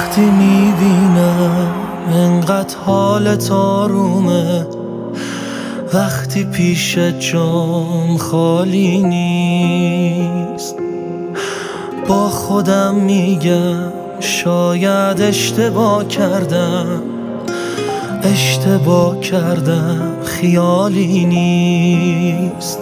وقتی میبینم انقدر حالت آرومه، وقتی پیش جام خالی نیست، با خودم میگم شاید اشتباه کردم خیالی نیست.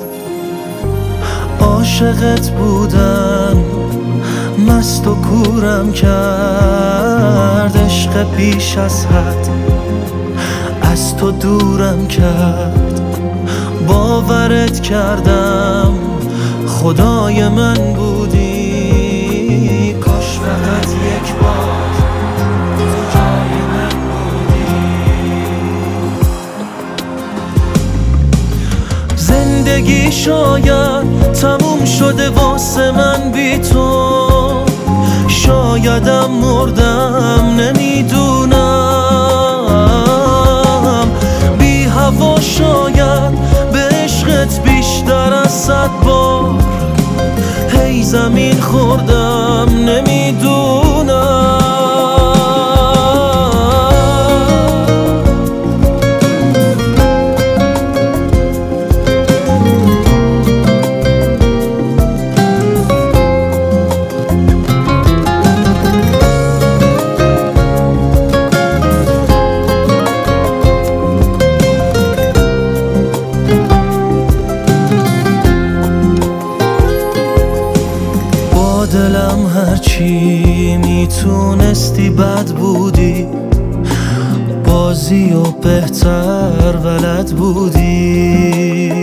عاشقت بودن مست و کورم کرد، عشق بیش از حد از تو دورم کرد. باورت کردم خدای من بودی، کاش فقط یک بار تو جای من بودی. زندگی شاید تموم شده واسه من بی تو، شایدم مردم نمیدونم. بی هوا شاید به عشقت بیشتر از 100 بار هی زمین خوردم نمیدونم. دلم هرچی میتونستی بد بودی، بازی و بهتر بلد بودی.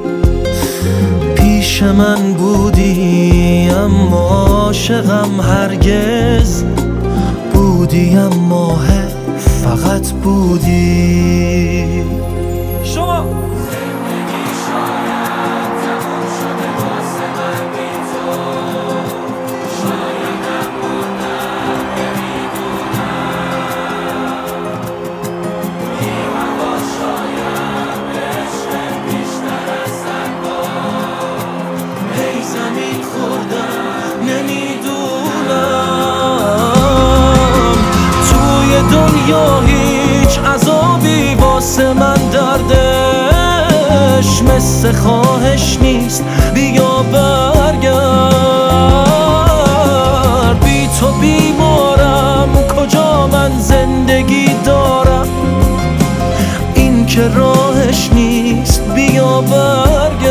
پیش من بودی اما عاشقم هرگز بودی، اما فقط بودی. شما دنیا هیچ عذابی واسه من دردش مثل خواهش نیست. بیا برگرد، بی تو بیمارم، کجا من زندگی دارم؟ این که راهش نیست. بیا برگرد.